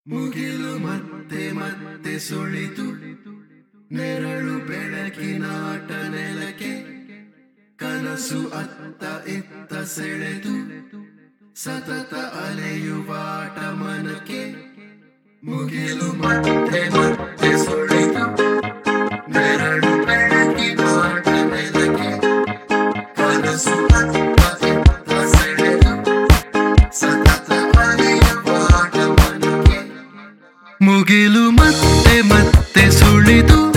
ಮುಗಿಲು ಮತ್ತೆ ಮತ್ತೆ ಸುಳಿದು ನೆರಳು ಬೆಳಕಿನಾಟ ನೆಲಕ್ಕೆ ಕನಸು ಅತ್ತ ಇತ್ತ ಸೆಳೆದು ಸತತ ಅಲೆಯುವಾಟ ಮನಕ್ಕೆ ಮುಗಿಲು ಮತ್ತೆ ಮತ್ತೆ ಸುಳಿದು ನೆರಳು ಬೆಳಕಿನಾಟ ನೆಲಕ್ಕೆ ಕನಸು ಅತ್ತ ಇತ್ತ ಸೆಳೆದು ಸತತ ಅಲೆಯುವಾಟ ಮನಕ್ಕೆ ಮುಗಿಲು ಮತ್ತೆ ಮತ್ತೆ ಸುಳಿದು